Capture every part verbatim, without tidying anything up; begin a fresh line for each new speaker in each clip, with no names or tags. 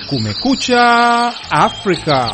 Kumekucha Afrika.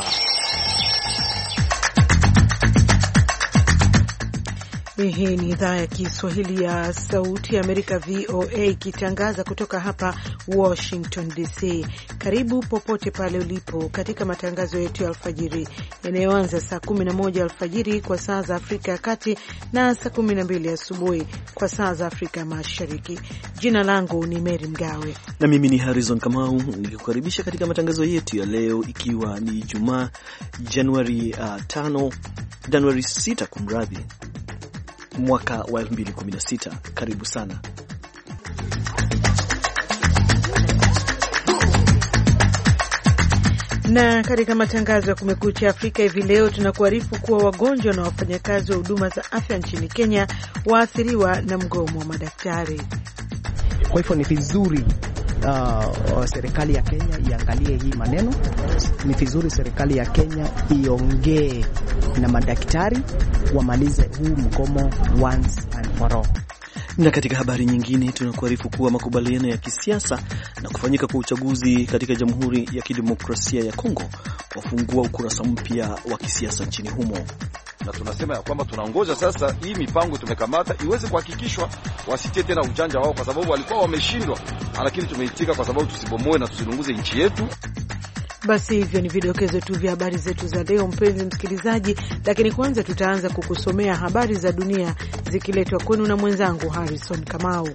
Hii ni idhaa ya Kiswahili ya Sauti ya Amerika, V O A, ikitangaza kutoka hapa Washington D C. Karibu popote pale ulipo katika matangazo yetu ya alfajiri yanayoanza saa kumi na moja alfajiri kwa saa za Afrika ya Kati na saa kumi na mbili asubuhi kwa saa za Afrika ya Mashariki. Jina langu ni Mary Mgawe
na mimi ni Harrison Kamau, nikikukaribisha katika matangazo yetu ya leo, ikiwa ni Jumaa Januari uh, tano Januari sita kumradhi mwaka wa elfu mbili kumi na sita. Karibu sana.
Na katika matangazo ya Kumekucha Afrika hivi leo tunakuarifu kuwa wagonjwa na wafanyakazi wa huduma za afya nchini Kenya waathiriwa na mgomo wa madaktari.
Kwa hivyo ni vizuri uh, serikali ya Kenya iangalie hii maneno. Ni vizuri serikali ya Kenya iongee na madaktari wamalize huu mgomo once and for all.
Na katika habari nyingine tunakuarifu kuwa makubaliano ya kisiasa na kufanyika kwa uchaguzi katika Jamhuri ya Kidemokrasia ya Kongo wafungua ukurasa mpya wa kisiasa nchini humo.
Na tunasema ya kwamba tunaongoza sasa hii mipango tumekamata iweze kuhakikishwa, wasitie tena ujanja wao, kwa sababu walikuwa wameshindwa, lakini tumeitika kwa sababu tusibomoe na tusilunguze nchi yetu.
Basi hivyo ni vidokezo tu vya habari zetu za leo, mpenzi msikilizaji, lakini kwanza tutaanza kukusomea habari za dunia zikiletwa kwenu na mwenzangu Harrison Kamau.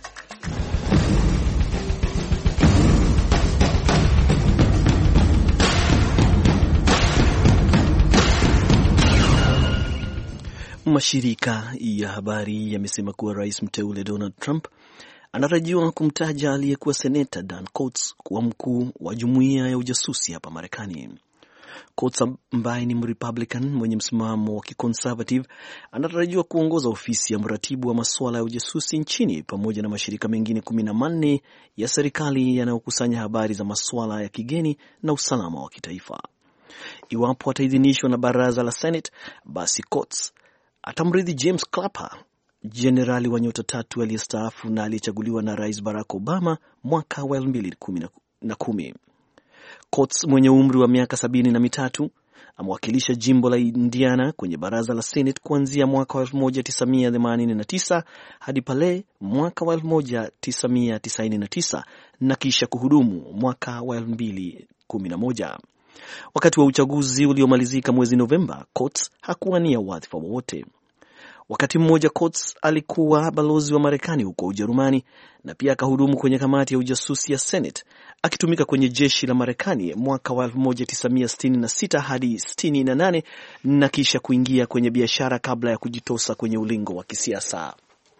Mashirika ya habari yamesema kuwa Rais mteule Donald Trump anatarajiwa kumtaja aliyekuwa seneta Dan Coats kuwa mkuu wa jumuiya ya ujasusi hapa Marekani. Coats ambaye ni Republican mwenye msimamo wa kiconservative anatarajiwa kuongoza ofisi ya mratibu wa masuala ya ujasusi nchini pamoja na mashirika mengine kumi na manne ya serikali yanayokusanya habari za masuala ya kigeni na usalama wa kitaifa. Iwapo ataidhinishwa na baraza la Senate, basi Coats atamrithi James Clapper, jenerali wa nyota tatu aliyestaafu na aliyechaguliwa na Rais Barack Obama mwaka wa elfu mbili na kumi. Coats mwenye umri wa miaka sabini na mitatu amewakilisha jimbo la Indiana kwenye baraza la Senate kuanzia mwaka wa elfu moja tisa mia themanini na tisa hadi pale mwaka wa elfu moja tisa mia tisaini na tisa na kisha kuhudumu mwaka wa elfu mbili kumi na moja. Wakati wa uchaguzi uliomalizika mwezi Novemba, Coats hakuwania wadhifa wowote. Wakati mmoja Coats alikuwa balozi wa Marekani huko Ujerumani na pia akahudumu kwenye kamati ya ujasusi ya Senate, akitumika kwenye jeshi la Marekani mwaka wa elfu moja tisa mia sitini na sita hadi sitini na nane na kisha kuingia kwenye biashara kabla ya kujitosa kwenye ulingo wa kisiasa.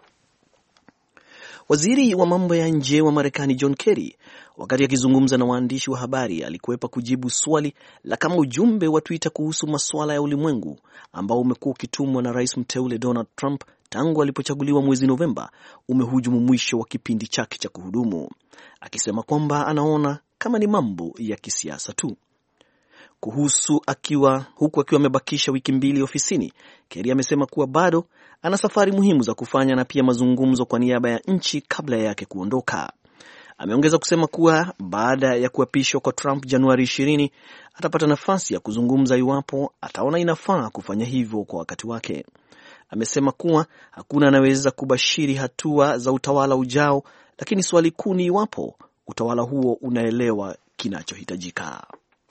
Waziri wa mambo ya nje wa Marekani John Kerry, wakati akizungumza na waandishi wa habari, alikwepa kujibu swali la kama ujumbe wa Twitter kuhusu masuala ya ulimwengu ambao umekuwa ukitumwa na Rais mteule Donald Trump tangu alipochaguliwa mwezi Novemba umehujumu mwisho wa kipindi chake cha kuhudumu, akisema kwamba anaona kama ni mambo ya kisiasa tu. Kuhusu akiwa huku akiwa amebakisha wiki mbili ofisini, Kerry amesema kuwa bado ana safari muhimu za kufanya na pia mazungumzo kwa niaba ya nchi kabla yake kuondoka. Ameongeza kusema kuwa baada ya kuapishwa kwa Trump Januari ishirini atapata nafasi ya kuzungumza iwapo ataona inafaa kufanya hivyo kwa wakati wake. Amesema kuwa hakuna anaweza kubashiri hatua za utawala ujao, lakini swali kuu ni iwapo utawala huo unaelewa kinachohitajika.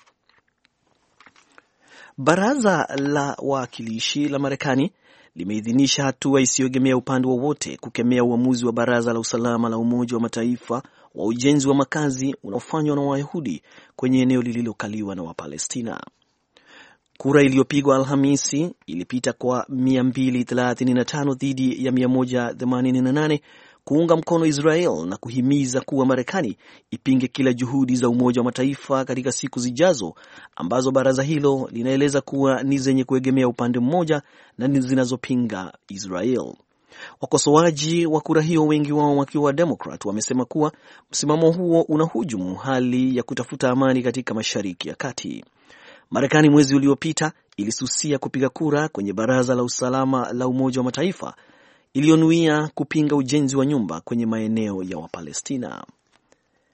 Baraza la Wawakilishi la Marekani limeidhinisha hatua isiyoegemea upande wowote kukemea uamuzi wa Baraza la Usalama la Umoja wa Mataifa wa ujenzi wa makazi unaofanywa na Wayahudi kwenye eneo lililokaliwa na Wapalestina. Kura iliyopigwa Alhamisi ilipita kwa mia mbili thelathini na tano dhidi ya mia moja themanini na nane kuunga mkono Israel na kuhimiza kuwa Marekani ipinge kila juhudi za Umoja wa Mataifa katika siku zijazo ambazo baraza hilo linaeleza kuwa ni zenye kuegemea upande mmoja na ni zinazopinga Israel. Wakosoaji wa kura hiyo, wengi wao wakiwa wa Democrat, wamesema kuwa msimamo huo unahujumu hali ya kutafuta amani katika Mashariki ya Kati. Marekani mwezi uliopita ilisusia kupiga kura kwenye Baraza la Usalama la Umoja wa Mataifa iliyonuia kupinga ujenzi wa nyumba kwenye maeneo ya Wapalestina.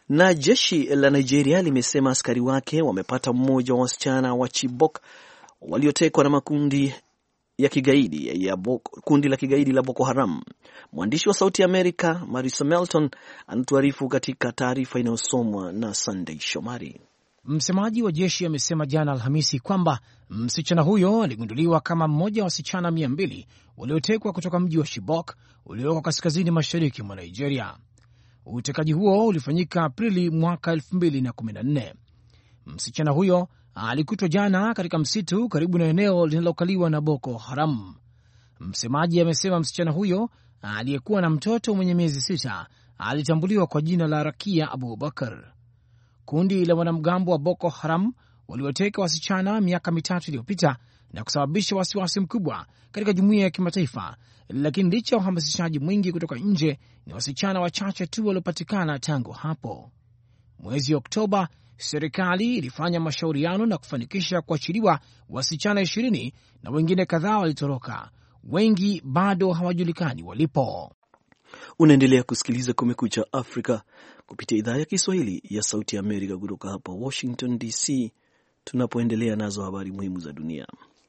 Na jeshi la Nigeria limesema askari wake wamepata mmoja wa wasichana wa Chibok waliotekwa na makundi ya kigaidi ya Boko, kundi la kigaidi la Boko Haram. Mwandishi wa Sauti ya Amerika Marisa Melton anatuarifu katika taarifa inayosomwa na Sunday Shomari.
Msemaji wa jeshi amesema jana Alhamisi kwamba msichana huyo aligunduliwa kama mmoja wa wasichana mia mbili waliotekwa kutoka mji wa Chibok ulioko kaskazini mashariki mwa Nigeria. Utekaji huo ulifanyika Aprili mwaka elfu mbili na kumi na nne. Msichana huyo alikutwa jana katika msitu karibu na eneo linalokaliwa na Boko Haram. Msemaji amesema msichana huyo aliyekuwa na mtoto mwenye miezi sita alitambuliwa kwa jina la Rakia Abubakar. Kundi la wanamgambo wa Boko Haram walioteka wasichana miaka mitatu iliyopita na kusababisha wasiwasi mkubwa katika jumuiya ya kimataifa, lakini licha ya uhamasishaji mwingi kutoka nje, ni wasichana wachache tu waliopatikana tangu hapo. Mwezi Oktoba, serikali ilifanya mashauriano na kufanikisha kuachiliwa wasichana ishirini na wengine kadhaa walitoroka. Wengi bado hawajulikani walipo.
Unaendelea kusikiliza Kumekucha Afrika kupitia idhaa ya Kiswahili ya Sauti ya Amerika kutoka hapa Washington D C, tunapoendelea nazo habari muhimu za dunia.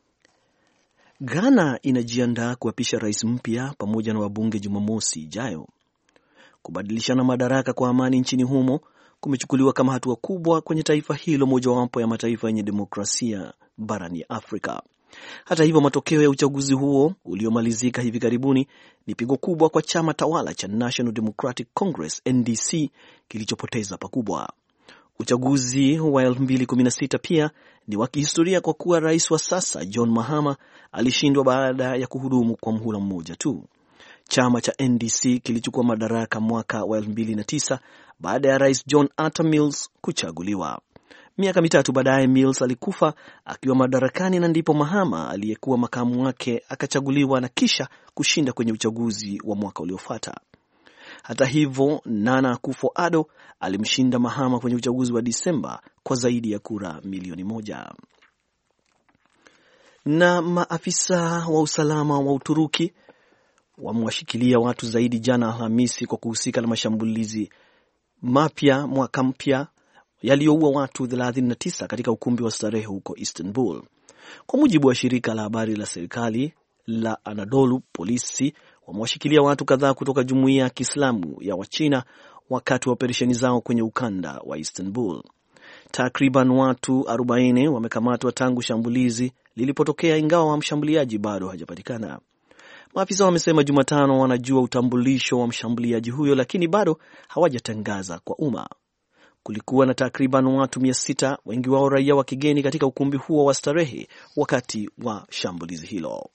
Ghana inajiandaa kuapisha rais mpya pamoja na wabunge Jumamosi ijayo. Kubadilishana madaraka kwa amani nchini humo kumechukuliwa kama hatua kubwa kwenye taifa hilo, mojawapo ya mataifa yenye demokrasia barani Afrika. Hata hivyo, matokeo ya uchaguzi huo uliomalizika hivi karibuni ni pigo kubwa kwa chama tawala cha National Democratic Congress N D C kilichopoteza pakubwa. Uchaguzi wa elfu mbili kumi na sita pia ni wa kihistoria kwa kuwa rais wa sasa John Mahama alishindwa baada ya kuhudumu kwa muhula mmoja tu. Chama cha N D C kilichukua madaraka mwaka wa elfu mbili na tisa baada ya rais John Atta Mills kuchaguliwa. Miaka mitatu baadaye Mills alikufa akiwa madarakani, na ndipo Mahama aliyekuwa makamu wake akachaguliwa na kisha kushinda kwenye uchaguzi wa mwaka uliofuata. Hata hivyo, Nana Akufo-Addo alimshinda Mahama kwenye uchaguzi wa Disemba kwa zaidi ya kura milioni moja. Na maafisa wa usalama wa Uturuki wamewashikilia watu zaidi jana Alhamisi kwa kuhusika na mashambulizi mapya mwaka mpya yaliyoua watu thelathini na tisa katika ukumbi wa starehe huko Istanbul. Kwa mujibu wa shirika la habari la serikali la Anadolu, polisi wamewashikilia watu kadhaa kutoka jumuiya ya Kiislamu ya Wachina wakati wa operesheni zao kwenye ukanda wa Istanbul. Takriban watu arobaini wamekamatwa tangu shambulizi lilipotokea, ingawa mshambuliaji bado hajapatikana. Maafisa wamesema Jumatano wanajua utambulisho wa mshambuliaji huyo, lakini bado hawajatangaza kwa umma. Kulikuwa na takriban watu mia sita, wengi wao raia wa kigeni, katika ukumbi huo wa starehe wakati wa shambulizi hilo.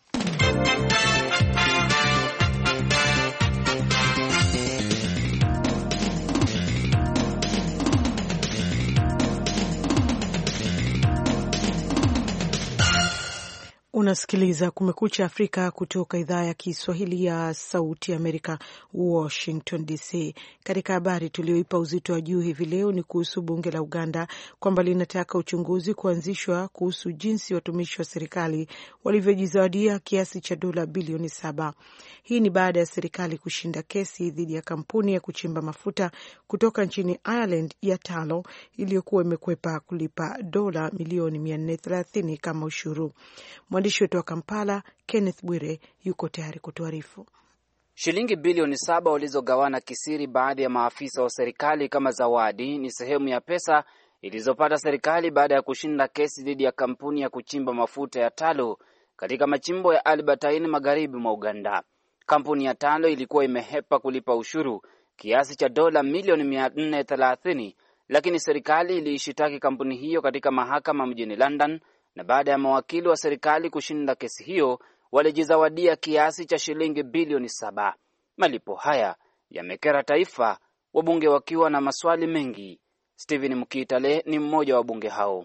Unasikiliza Kumekucha Afrika kutoka idhaa ya Kiswahili ya Sauti Amerika, Washington D C. Katika habari tulioipa uzito wa juu hivi leo ni kuhusu bunge la Uganda kwamba linataka uchunguzi kuanzishwa kuhusu jinsi watumishi wa serikali walivyojizawadia kiasi cha dola bilioni saba. Hii ni baada ya serikali kushinda kesi dhidi ya kampuni ya kuchimba mafuta kutoka nchini Ireland ya Tullow iliyokuwa imekwepa kulipa dola milioni mia nne thelathini kama ushuru. Mwandishi wetu wa Kampala, Kenneth Bwire, yuko tayari kutuarifu.
Shilingi bilioni saba walizogawana kisiri baadhi ya maafisa wa serikali kama zawadi ni sehemu ya pesa ilizopata serikali baada ya kushinda kesi dhidi ya kampuni ya kuchimba mafuta ya Tullow katika machimbo ya Albertine magharibi mwa Uganda. Kampuni ya Tullow ilikuwa imehepa kulipa ushuru kiasi cha dola milioni mia nne thelathini, lakini serikali iliishitaki kampuni hiyo katika mahakama mjini London, na baada ya mawakili wa serikali kushinda kesi hiyo walijizawadia kiasi cha shilingi bilioni saba. Malipo haya yamekera taifa, wabunge wakiwa na maswali mengi. Stephen Mukitale ni mmoja wa bunge hao.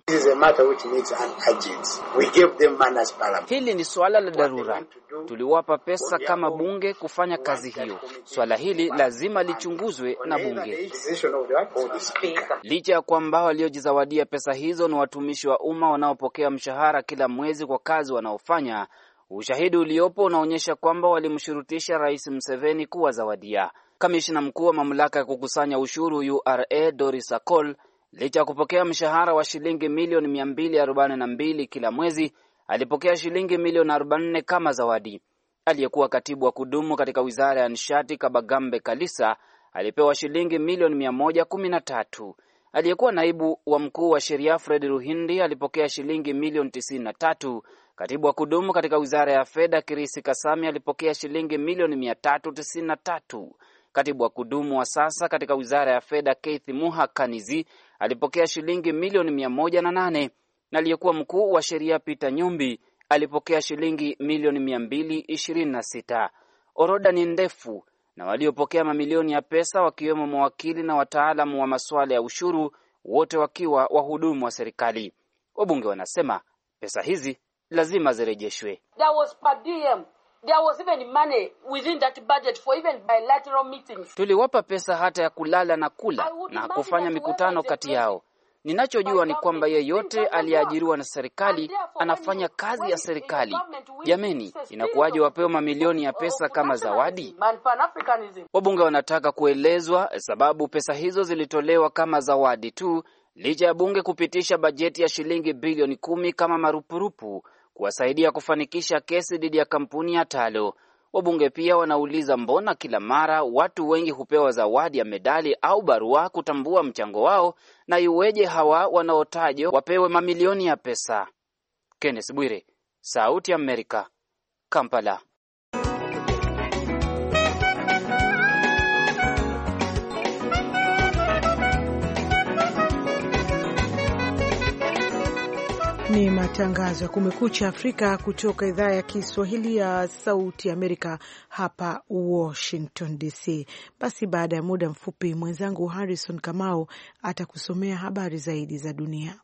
Hili ni swala la dharura. Tuliwapa pesa kama bunge kufanya kazi hiyo. Swala hili lazima lichunguzwe na bunge. Licha ya kwamba waliojizawadia pesa hizo ni watumishi wa umma wanaopokea mshahara kila mwezi kwa kazi wanaofanya, ushahidi uliopo unaonyesha kwamba walimshurutisha Rais Museveni kuwazawadia. Kamishna mkuu wa mamlaka ya kukusanya ushuru U R A Doris Akol, licha ya kupokea mshahara wa shilingi milioni mia mbili arobaini na mbili kila mwezi, alipokea shilingi milioni arobaini na nne kama zawadi. Aliyekuwa katibu wa kudumu katika wizara ya nishati Kabagambe Kalisa alipewa shilingi milioni mia moja kumi na tatu. Aliyekuwa naibu wa mkuu wa sheria Fred Ruhindi alipokea shilingi milioni tisini na tatu. Katibu wa kudumu katika wizara ya fedha Kirisi Kasami alipokea shilingi milioni mia tatu tisini na tatu. Katibu wa kudumu wa sasa katika wizara ya fedha Keith Muha Kanizi alipokea shilingi milioni mia moja na nane. Na aliyekuwa mkuu wa sheria Peter Nyumbi alipokea shilingi milioni mia mbili ishirini na sita. Orodha ni ndefu, na waliopokea mamilioni ya pesa wakiwemo mawakili na wataalamu wa masuala ya ushuru, wote wakiwa wahudumu wa serikali. Wabunge wanasema pesa hizi lazima zirejeshwe.
There was per diem. There was even money within that budget for even bilateral meetings.
Tuliwapa pesa hata ya kulala na kula na kufanya mikutano kati yao. Ninachojua ni kwamba yeyote aliyeajiriwa na serikali anafanya kazi ya serikali. Jameni, inakuwaje wapewe mamilioni ya pesa kama zawadi? Wabunge wanataka kuelezwa sababu pesa hizo zilitolewa kama zawadi tu, licha ya bunge kupitisha bajeti ya shilingi bilioni kumi kama marupurupu kuwasaidia kufanikisha kesi dhidi ya kampuni ya Talo. Wabunge pia wanauliza mbona kila mara watu wengi hupewa zawadi ya medali au barua kutambua mchango wao, na iweje hawa wanaotajwa wapewe mamilioni ya pesa? Kenneth Bwire, Sauti ya Amerika, Kampala.
Ni matangazo ya Kumekucha Afrika kutoka idhaa ya Kiswahili ya Sauti Amerika hapa Washington D C. Basi baada ya muda mfupi mwenzangu Harrison Kamau atakusomea habari zaidi za dunia.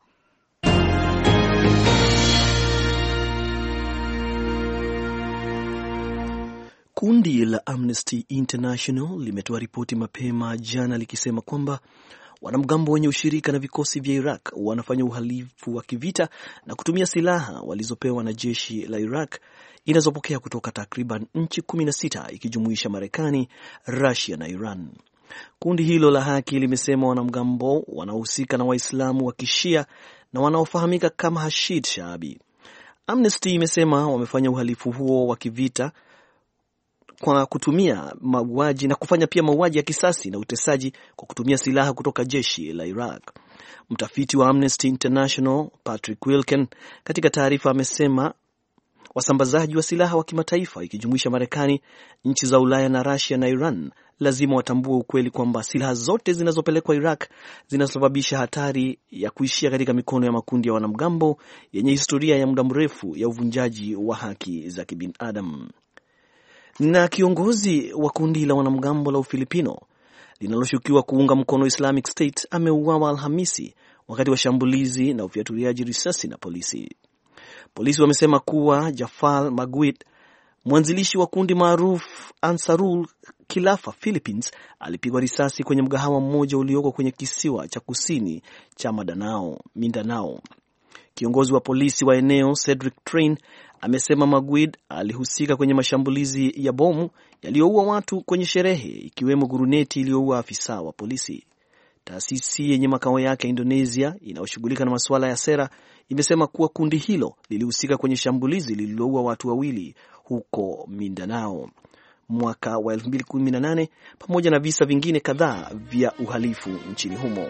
Kundi la Amnesty International limetoa ripoti mapema jana likisema kwamba wanamgambo wenye ushirika na vikosi vya Iraq wanafanya uhalifu wa kivita na kutumia silaha walizopewa na jeshi la Iraq inazopokea kutoka takriban nchi kumi na sita ikijumuisha Marekani, Russia na Iran. Kundi hilo la haki limesema wanamgambo wanaohusika na Waislamu wa Kishia na wanaofahamika kama Hashid Shaabi. Amnesty imesema wamefanya uhalifu huo wa kivita kwa kutumia mauaji na kufanya pia mauaji ya kisasi na utesaji kwa kutumia silaha kutoka jeshi la Iraq. Mtafiti wa Amnesty International Patrick Wilken katika taarifa amesema wasambazaji wa silaha wa kimataifa ikijumuisha Marekani, nchi za Ulaya na Russia na Iran lazima watambue ukweli kwamba silaha zote zinazopelekwa Iraq zinasababisha hatari ya kuishia katika mikono ya makundi ya wanamgambo yenye historia ya muda mrefu ya uvunjaji wa haki za kibinadamu. Na kiongozi wa kundi la wanamgambo la Ufilipino linaloshukiwa kuunga mkono Islamic State ameuawa Alhamisi wakati wa shambulizi na ufyatuliaji risasi na polisi. Polisi wamesema kuwa Jafar Maguid, mwanzilishi wa kundi maarufu Ansarul Khilafa Philippines, alipigwa risasi kwenye mgahawa mmoja ulioko kwenye kisiwa cha kusini cha Mindanao. Mindanao. Kiongozi wa polisi wa eneo Cedric Train amesema Maguid alihusika kwenye mashambulizi ya bomu yaliyoua watu kwenye sherehe, ikiwemo guruneti iliyoua afisa wa polisi. Taasisi yenye makao yake Indonesia inayoshughulika na masuala ya sera imesema kuwa kundi hilo lilihusika kwenye shambulizi lililoua watu wawili huko Mindanao mwaka wa elfu mbili kumi na nane pamoja na visa vingine kadhaa vya uhalifu nchini humo.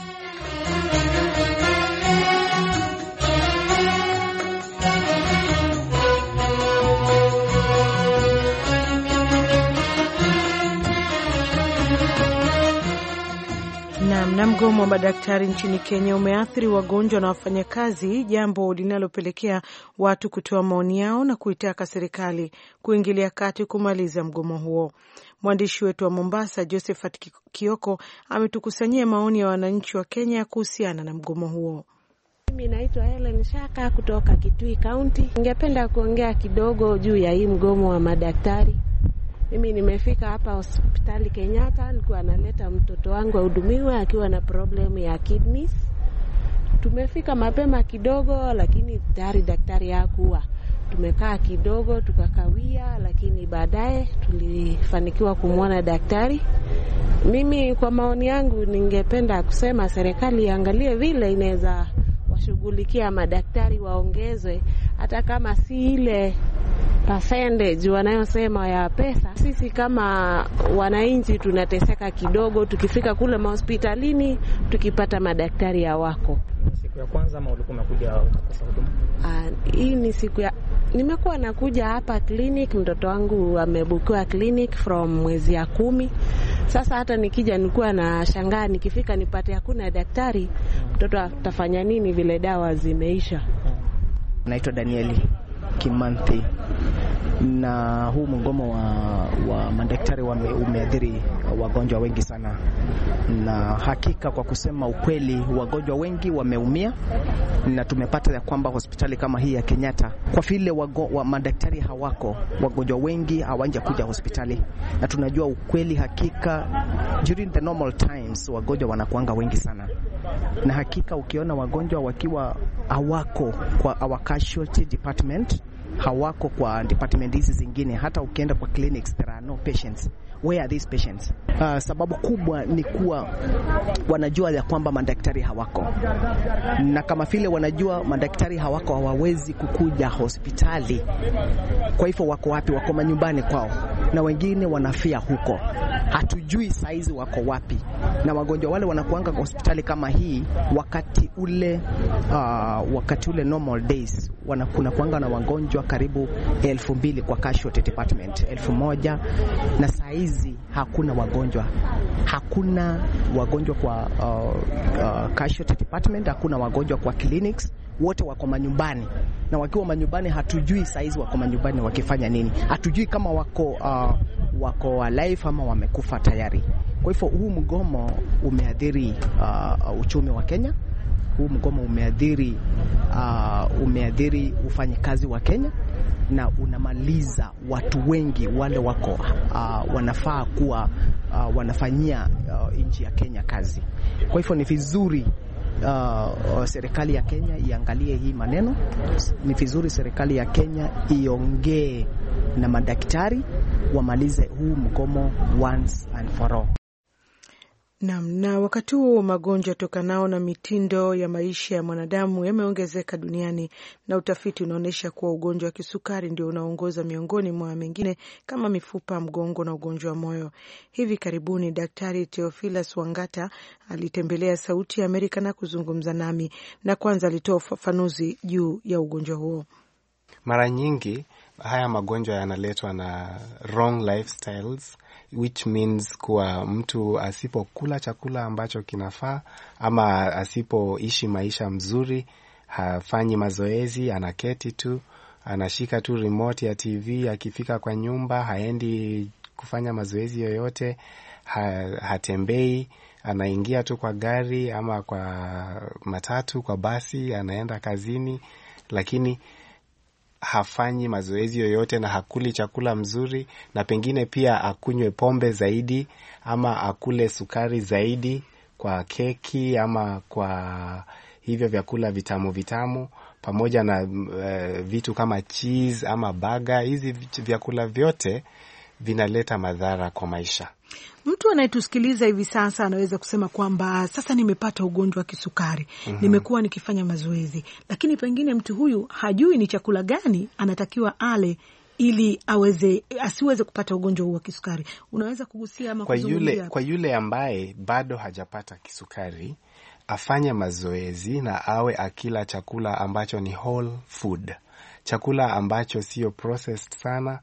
Na mgomo wa madaktari nchini Kenya umeathiri wagonjwa na wafanyakazi, jambo linalopelekea watu kutoa maoni yao na kuitaka serikali kuingilia kati kumaliza mgomo huo. Mwandishi wetu wa Mombasa Josephat Kioko ametukusanyia maoni ya wananchi wa Kenya kuhusiana na mgomo huo.
Mimi naitwa Helen Shaka kutoka Kitui County. Ningependa kuongea kidogo juu ya hii mgomo wa madaktari. Mimi nimefika hapa hospitali Kenyatta, nilikuwa analeta mtoto wangu ahudumiwe akiwa na problem ya kidneys. Tumefika mapema kidogo, lakini tayari daktari hakuwa. tumekaa kidogo tukakawia, lakini baadaye tulifanikiwa kumwona daktari. Mimi kwa maoni yangu ningependa kusema serikali iangalie vile inaweza washughulikia madaktari, waongezwe hata kama si ile percentage wanayosema ya pesa. Sisi kama wananchi tunateseka kidogo tukifika kule hospitalini tukipata madaktari hawako.
Siku ya kwanza ama ulikuwa unakuja kukosa huduma?
Ah, hii ni siku ya nimekuwa nakuja hapa clinic, mtoto wangu amebukiwa clinic from mwezi ya kumi. Sasa hata nikija nilikuwa na shangaa nikifika nipate hakuna daktari, mtoto atafanya nini vile dawa zimeisha.
Naitwa Danieli Kimanthi, na huu mgomo wa, wa madaktari umeathiri wagonjwa wengi sana, na hakika kwa kusema ukweli wagonjwa wengi wameumia, na tumepata ya kwamba hospitali kama hii ya Kenyatta kwa vile wa madaktari hawako, wagonjwa wengi hawanja kuja hospitali, na tunajua ukweli hakika during the normal times wagonjwa wanakuanga wengi sana, na hakika ukiona wagonjwa wakiwa hawako kwa our casualty department, hawako kwa department hizi zingine, hata ukienda kwa clinics there are no patients. Where are these patients? Uh, sababu kubwa ni kuwa wanajua ya kwamba madaktari hawako, na kama vile wanajua madaktari hawako hawawezi kukuja hospitali. Kwa hivyo wako wapi? Wako manyumbani kwao, na wengine wanafia huko, hatujui saizi wako wapi. Na wagonjwa wale wanakuanga kwa hospitali kama hii wakati ule uh, wakati ule normal days wanakuna kuanga na wagonjwa karibu elfu mbili kwa casualty department, elfu moja, na saizi hakuna wagonjwa, hakuna wagonjwa kwa uh, uh, casualty department, hakuna wagonjwa kwa clinics, wote wako manyumbani, na wakiwa manyumbani hatujui saizi wako manyumbani wakifanya nini, hatujui kama wako uh, wako alive ama wamekufa tayari. Kwa hivyo huu mgomo umeathiri uh, uchumi wa Kenya. Huu mgomo umeathiri uh, umeathiri ufanyikazi wa Kenya, na unamaliza watu wengi wale wako uh, wanafaa kuwa uh, wanafanyia uh, nchi ya Kenya kazi. Kwa hivyo ni vizuri Uh, serikali ya Kenya iangalie hii maneno. Ni vizuri serikali ya Kenya iongee na madaktari wamalize huu mgomo once and for all.
Na, na wakati huo magonjwa tokanao na mitindo ya maisha ya mwanadamu yameongezeka duniani, na utafiti unaonyesha kuwa ugonjwa wa kisukari ndio unaongoza miongoni mwa mengine kama mifupa, mgongo na ugonjwa wa moyo. Hivi karibuni Daktari Theophilus Wangata alitembelea Sauti ya Amerika na kuzungumza nami, na kwanza alitoa ufafanuzi juu ya ugonjwa huo.
Mara nyingi haya magonjwa yanaletwa na wrong lifestyles, which means kuwa mtu asipokula chakula ambacho kinafaa, ama asipoishi maisha mzuri, hafanyi mazoezi, anaketi tu, anashika tu remote ya T V, akifika kwa nyumba haendi kufanya mazoezi yoyote, ha, hatembei, anaingia tu kwa gari ama kwa matatu, kwa basi, anaenda kazini, lakini hafanyi mazoezi yoyote na hakuli chakula mzuri, na pengine pia akunywe pombe zaidi ama akule sukari zaidi kwa keki ama kwa hivyo vyakula vitamu vitamu, pamoja na uh, vitu kama cheese ama burger. Hizi vyakula vyote vinaleta madhara kwa maisha.
Mtu anayetusikiliza hivi sasa anaweza kusema kwamba sasa nimepata ugonjwa wa kisukari, mm-hmm. nimekuwa nikifanya mazoezi, lakini pengine mtu huyu hajui ni chakula gani anatakiwa ale ili aweze asiweze kupata ugonjwa huu wa kisukari. Unaweza kugusia ama kuzungumzia? Kwa yule,
kwa yule ambaye bado hajapata kisukari, afanye mazoezi na awe akila chakula ambacho ni whole food. Chakula ambacho sio processed sana,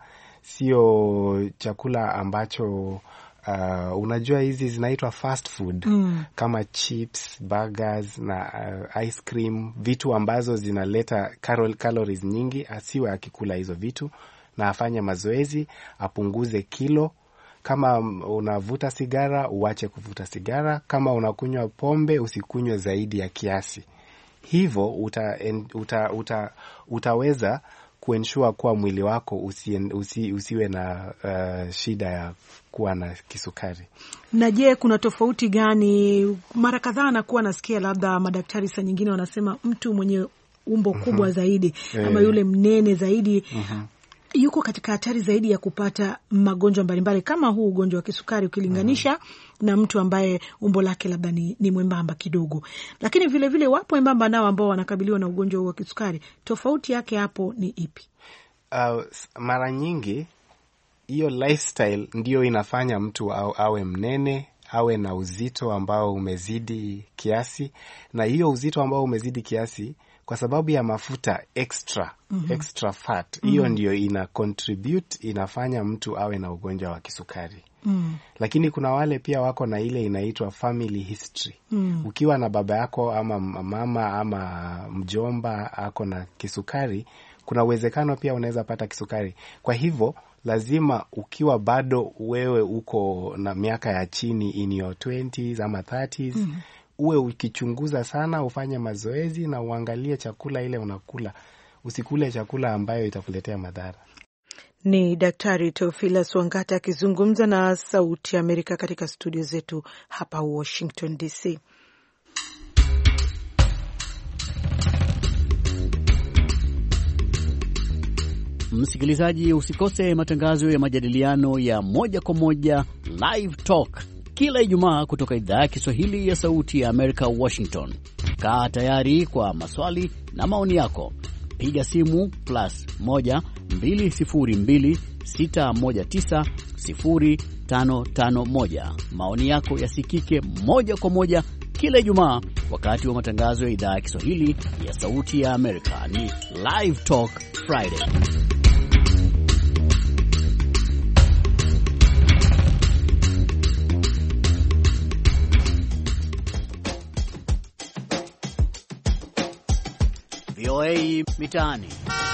sio chakula ambacho Uh, unajua hizi zinaitwa fast food, mm. kama chips, burgers na uh, ice cream, vitu ambazo zinaleta calories nyingi. Asiwe akikula hizo vitu, na afanye mazoezi, apunguze kilo. Kama unavuta sigara, uache kuvuta sigara. Kama unakunywa pombe, usikunywe zaidi ya kiasi. Hivyo uta, uta, uta, utaweza kuensure kuwa mwili wako usi, usi, usiwe na uh, shida ya kuwa na kisukari.
Na je, kuna tofauti gani? Mara kadhaa nakuwa nasikia labda madaktari saa nyingine wanasema mtu mwenye umbo kubwa uh-huh. zaidi ama yule mnene zaidi uh-huh. yuko katika hatari zaidi ya kupata magonjwa mbalimbali kama huu ugonjwa wa kisukari ukilinganisha uh-huh. na mtu ambaye umbo lake labda ni, ni mwembamba kidogo. Lakini vile vile wapo wembamba nao ambao wanakabiliwa na ugonjwa wa kisukari. Tofauti yake hapo ni ipi?
Uh, mara nyingi hiyo lifestyle ndio inafanya mtu awe, awe mnene, awe na uzito ambao umezidi kiasi, na hiyo uzito ambao umezidi kiasi kwa sababu ya mafuta extra mm-hmm. extra fat hiyo mm-hmm. ndio ina contribute, inafanya mtu awe na ugonjwa wa kisukari. Mm. Lakini kuna wale pia wako na ile inaitwa family history. Mm. Ukiwa na baba yako ama mama ama mjomba ako na kisukari, kuna uwezekano pia unaweza pata kisukari. Kwa hivyo lazima ukiwa bado wewe uko na miaka ya chini in your twenties ama thirties, mm. uwe ukichunguza sana, ufanye mazoezi na uangalie chakula ile unakula. Usikule chakula ambayo itakuletea madhara.
Ni Daktari Theophilus Wangata akizungumza na Sauti ya Amerika katika studio zetu hapa Washington D C.
Msikilizaji, usikose matangazo ya majadiliano ya moja kwa moja Live Talk kila Ijumaa kutoka idhaa ya Kiswahili ya Sauti ya Amerika Washington. Kaa tayari kwa maswali na maoni yako. Piga simu plus moja mbili sifuri mbili sita moja tisa sifuri tano tano moja. Maoni yako yasikike moja kwa moja kila Ijumaa wakati wa matangazo ya idhaa ya Kiswahili ya Sauti ya Amerika. Ni Live Talk Friday. V O A Mitaani.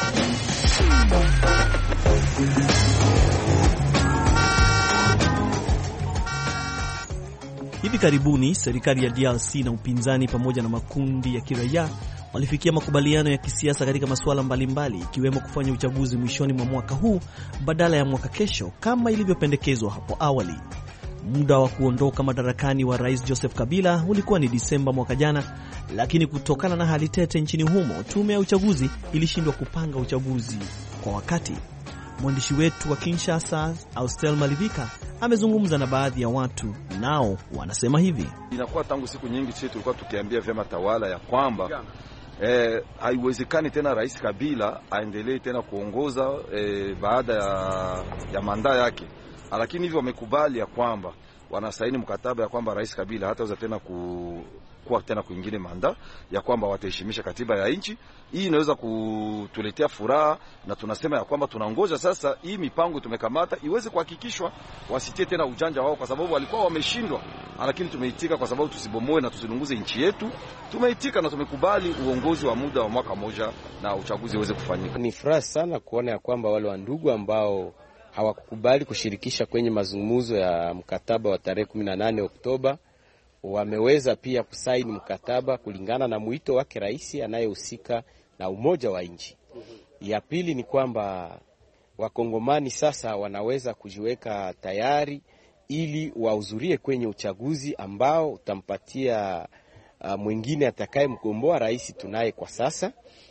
Hivi karibuni serikali ya D R C na upinzani pamoja na makundi ya kiraia walifikia makubaliano ya kisiasa katika masuala mbalimbali, ikiwemo kufanya uchaguzi mwishoni mwa mwaka huu badala ya mwaka kesho kama ilivyopendekezwa hapo awali. Muda wa kuondoka madarakani wa Rais Joseph Kabila ulikuwa ni Disemba mwaka jana, lakini kutokana na hali tete nchini humo, tume ya uchaguzi ilishindwa kupanga uchaguzi kwa wakati. Mwandishi wetu wa Kinshasa, Austel Malivika, amezungumza na baadhi ya watu, nao wanasema hivi.
Inakuwa tangu siku nyingi sisi tulikuwa tukiambia vyama tawala ya kwamba eh, haiwezekani tena Rais Kabila aendelee tena kuongoza eh, baada ya, ya manda yake. Lakini hivyo wamekubali ya kwamba wanasaini mkataba ya kwamba Rais Kabila hataweza tena ku kuwa tena kuingine manda, ya kwamba wataheshimisha katiba ya nchi. Hii inaweza kutuletea furaha, na tunasema ya kwamba tunaongoza sasa hii mipango tumekamata iweze kuhakikishwa, wasitie tena ujanja wao, kwa sababu walikuwa wameshindwa. Lakini tumeitika kwa sababu tusibomoe na tusilunguze nchi yetu. Tumeitika na tumekubali uongozi wa muda wa mwaka moja na uchaguzi uweze kufanyika.
Ni furaha sana kuona ya kwamba wale wa ndugu ambao hawakukubali kushirikisha kwenye mazungumzo ya mkataba wa tarehe kumi na nane Oktoba wameweza pia kusaini mkataba kulingana na mwito wake rais anayehusika na umoja wa nchi. Ya pili ni kwamba wakongomani sasa wanaweza kujiweka tayari ili wahudhurie kwenye uchaguzi ambao utampatia uh, mwingine atakaye mgomboa rais tunaye kwa sasa,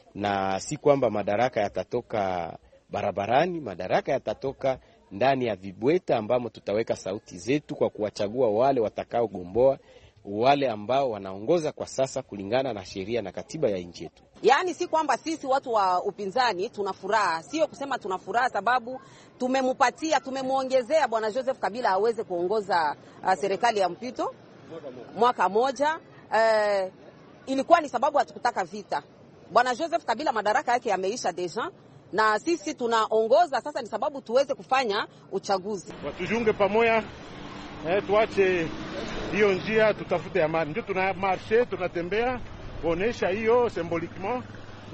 na si kwamba madaraka yatatoka barabarani, madaraka yatatoka ndani ya vibweta ambamo tutaweka sauti zetu kwa kuwachagua wale watakao gomboa wale ambao wanaongoza kwa sasa kulingana na sheria na katiba ya nchi yetu.
Yaani si kwamba sisi watu wa upinzani tuna furaha, sio kusema tuna furaha sababu tumemupatia, tumemuongezea bwana Joseph Kabila aweze kuongoza uh, serikali ya mpito mwaka moja. Uh, ilikuwa ni sababu hatukutaka vita. Bwana Joseph Kabila madaraka yake yameisha deja, na sisi tunaongoza sasa ni sababu tuweze kufanya uchaguzi.
Watujunge pamoja, eh, tuache hiyo njia, tutafute amani. Ndio tuna marche, tunatembea kuonesha hiyo symboliquement,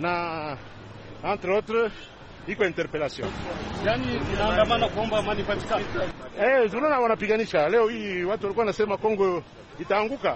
na entre autres iko interpellation.
Yaani tunaandamana kuomba amani patikane.
Eh, tunaona wanapiganisha. Leo hii watu walikuwa nasema Kongo itaanguka.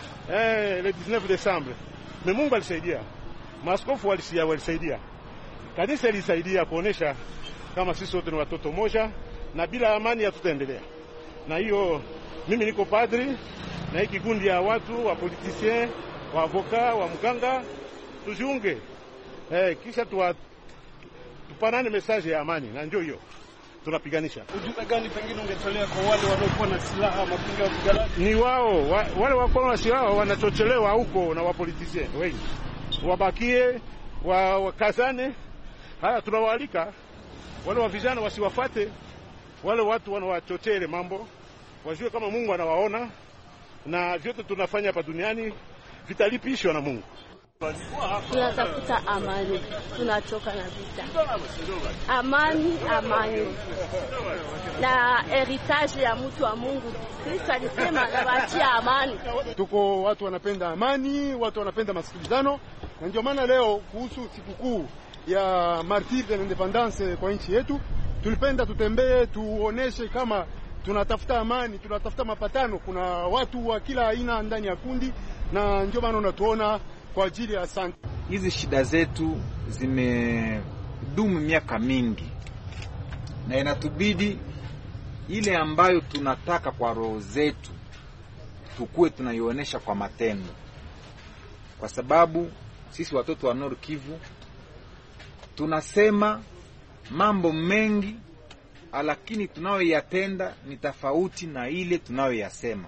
Eh, le dix-neuf Desembre. Mais Mungu alisaidia. Maaskofu walisia walisaidia. Kanisa ilisaidia kuonesha kama sisi wote ni watoto moja na bila amani hatutaendelea. Na hiyo mimi niko padri na hiki kundi ya watu wa politiciens, wa avoka, wa mganga, tujiunge eh, kisha tuwa, tupanane message ya amani, na ndio hiyo tunapiganisha.
Ujumbe gani pengine ungetolea kwa wale wanaokuwa na silaha mapinga wapiganaji?
Ni wao wa, wale wako na silaha wanachochelewa huko na wapolitisia wengi, wabakie wa, wakazane. Haya, tunawaalika wale wa vijana wasiwafate wale watu wanawachochele mambo, wajue kama Mungu anawaona na vyote tunafanya hapa duniani vitalipishwa na Mungu.
Tunatafuta amani, tunachoka na vita. Amani, amani. Na heritage ya mtu wa Mungu. Kristo alisema anawaachia amani.
Tuko watu wanapenda amani, watu wanapenda masikilizano, na ndio maana leo kuhusu sikukuu ya Martyr de l'Independance kwa nchi yetu, tulipenda tutembee tuoneshe kama tunatafuta amani, tunatafuta mapatano. Kuna watu wa kila aina ndani ya kundi, na ndio maana unatuona kwa ajili ya asante.
Hizi shida zetu zimedumu miaka mingi, na inatubidi ile ambayo tunataka kwa roho zetu tukue tunaionyesha kwa matendo, kwa sababu sisi watoto wa Nord Kivu tunasema mambo mengi, lakini tunayoyatenda ni tofauti na ile tunayoyasema.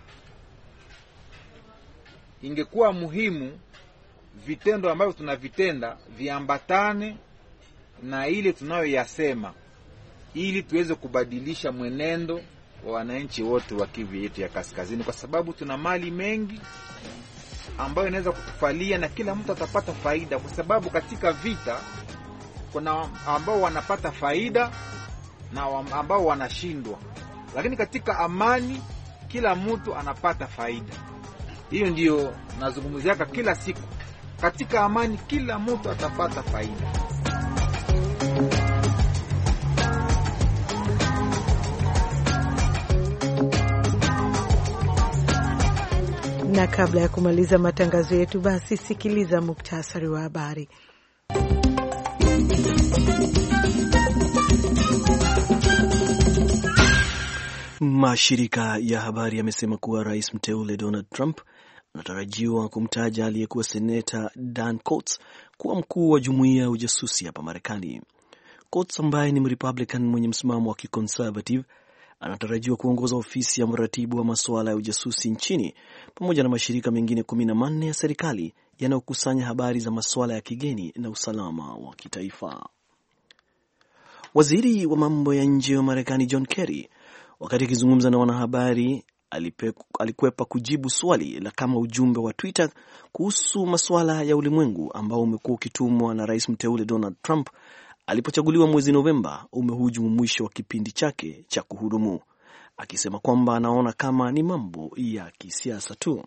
Ingekuwa muhimu vitendo ambavyo tunavitenda viambatane na ile tunayoyasema, ili tuweze kubadilisha mwenendo wa wananchi wote wa Kivu yetu ya kaskazini, kwa sababu tuna mali mengi ambayo inaweza kutufalia na kila mtu atapata faida, kwa sababu katika vita kuna ambao wanapata faida na ambao wanashindwa, lakini katika amani kila mtu anapata faida. Hiyo ndio nazungumzia kila siku. Katika amani kila mtu atapata faida.
Na kabla ya kumaliza matangazo yetu, basi sikiliza muktasari wa habari.
Mashirika ya habari yamesema kuwa rais mteule Donald Trump anatarajiwa kumtaja aliyekuwa seneta Dan Coats kuwa mkuu wa jumuiya ya ujasusi hapa Marekani. Coats ambaye ni Mrepublican mwenye msimamo wa kiconservative anatarajiwa kuongoza ofisi ya mratibu wa masuala ya ujasusi nchini pamoja na mashirika mengine kumi na manne ya serikali yanayokusanya habari za masuala ya kigeni na usalama wa kitaifa. Waziri wa mambo ya nje wa Marekani John Kerry, wakati akizungumza na wanahabari, alikwepa kujibu swali la kama ujumbe wa Twitter kuhusu masuala ya ulimwengu ambao umekuwa ukitumwa na rais mteule Donald Trump alipochaguliwa mwezi Novemba umehujumu mwisho wa kipindi chake cha kuhudumu, akisema kwamba anaona kama ni mambo ya kisiasa tu.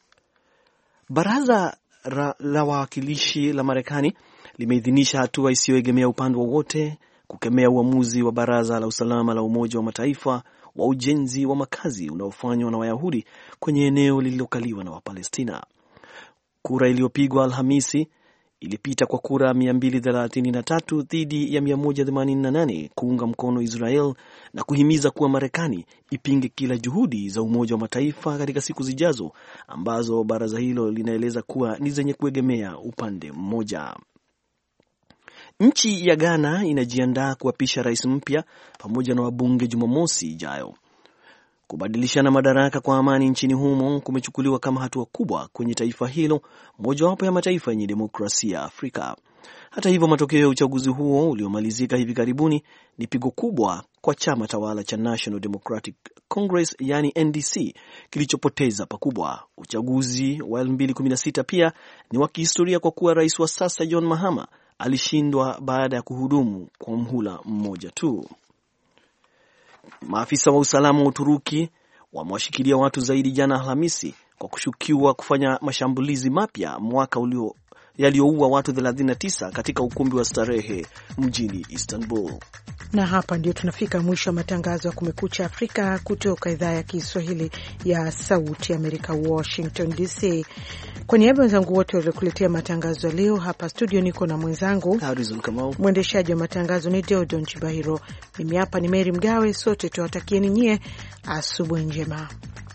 Baraza la wawakilishi la Marekani limeidhinisha hatua isiyoegemea upande wowote kukemea uamuzi wa Baraza la Usalama la Umoja wa Mataifa wa ujenzi wa makazi unaofanywa na Wayahudi kwenye eneo lililokaliwa na Wapalestina. Kura iliyopigwa Alhamisi ilipita kwa kura mia mbili thelathini na tatu dhidi ya mia moja themanini na nane kuunga mkono Israel na kuhimiza kuwa Marekani ipinge kila juhudi za Umoja wa Mataifa katika siku zijazo ambazo baraza hilo linaeleza kuwa ni zenye kuegemea upande mmoja. Nchi ya Ghana inajiandaa kuapisha rais mpya pamoja na wabunge Jumamosi ijayo. Kubadilishana madaraka kwa amani nchini humo kumechukuliwa kama hatua kubwa kwenye taifa hilo, mojawapo ya mataifa yenye demokrasia Afrika. Hata hivyo, matokeo ya uchaguzi huo uliomalizika hivi karibuni ni pigo kubwa kwa chama tawala cha National Democratic Congress, yani N D C, kilichopoteza pakubwa. Uchaguzi wa elfu mbili kumi na sita pia ni wa kihistoria kwa kuwa rais wa sasa John Mahama alishindwa baada ya kuhudumu kwa mhula mmoja tu. Maafisa wa usalama wa Uturuki wamewashikilia watu zaidi jana Alhamisi kwa kushukiwa kufanya mashambulizi mapya mwaka ulio yaliyoua watu thelathini na tisa katika ukumbi wa starehe mjini Istanbul.
Na hapa ndio tunafika mwisho wa matangazo ya Kumekucha Afrika kutoka idhaa ya Kiswahili ya Sauti Amerika, Washington D C. Kwa niaba ya wenzangu wote waliokuletea matangazo leo hapa studio, niko na mwenzangu
Harrison Kamau.
Mwendeshaji wa matangazo ni Deodon Chibahiro. Mimi hapa ni Mary Mgawe. Sote tuwatakieni nyie asubuhi njema.